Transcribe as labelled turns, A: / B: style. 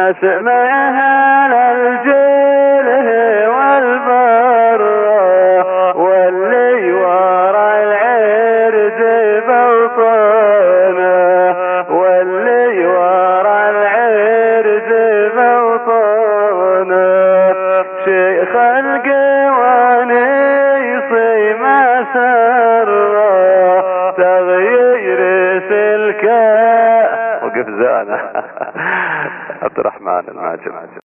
A: اسمعها للجيل والبر واللي ورا العرج بوطنه واللي ورا العرج بوطنه شيخ القوانيصي ما سر تغيير سلكه وقف زانه عبد الرحمن الماجد.